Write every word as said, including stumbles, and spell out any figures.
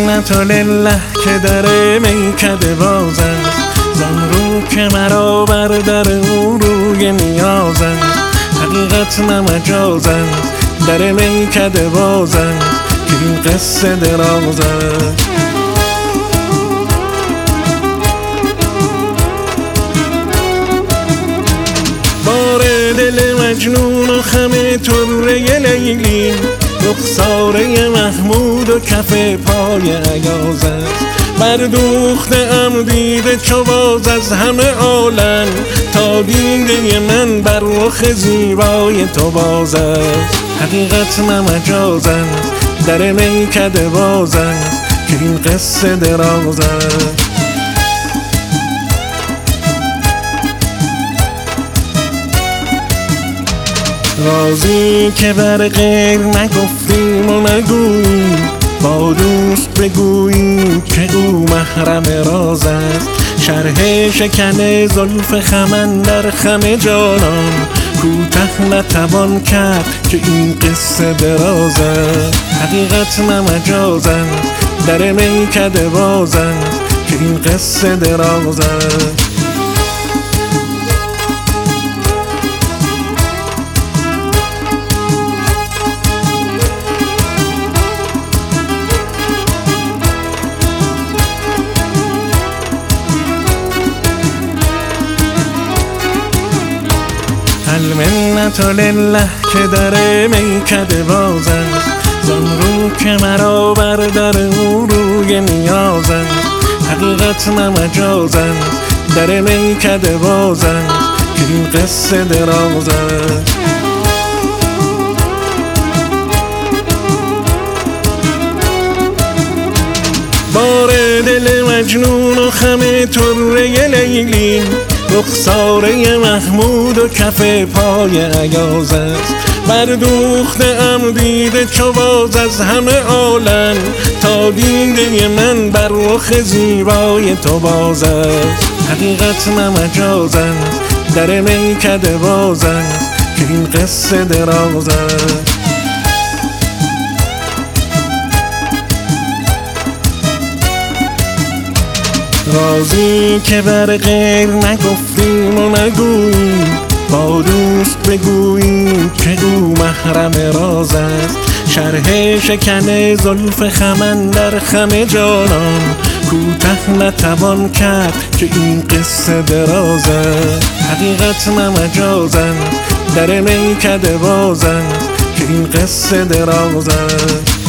المنت لله که در میکده باز است، زان رو که مرا بر در او روی نیاز است. حقیقت نه مجاز است، در میکده باز است، که این قصه دراز است. بار دل مجنون و خم طره لیلی، رخساره محمود و کف پای ایاز است. بردوخته ام دیده چو باز از همه عالم، تا دیده من بر رخ زیبای تو باز است. حقیقت نه مجاز است، در میکده باز است، که این قصه دراز است. رازی که بر غیر نگفتیم و نگوییم، با دوست بگوییم که او محرم راز است. شرح شکن زلف خم اندر خم جانان، کوته نتوان کرد که این قصه دراز است. حقیقت نه مجاز است، در میکده باز است، که این قصه دراز است. المنت لله که در میکده باز است، زان رو که مرا بر در او روی نیاز است. حقیقت نه مجاز است، در میکده باز است، که این قصه دراز است. بار دل مجنون و خم طره لیلی، رخساره محمود و کف پای ایاز است. بردوخته ام دیده چو باز از همه عالم، تا دیده من بر رخ زیبای تو باز است. حقیقت نه مجاز است، در میکده باز است، که این قصه دراز است. رازی که بر غیر نگفتیم و نگوییم، با دوست بگوییم که او محرم راز است. شرح شکن زلف خم اندر خم جانان، کوته نتوان کرد که این قصه دراز است. حقیقت نه مجاز است، در میکده باز است، که این قصه دراز است.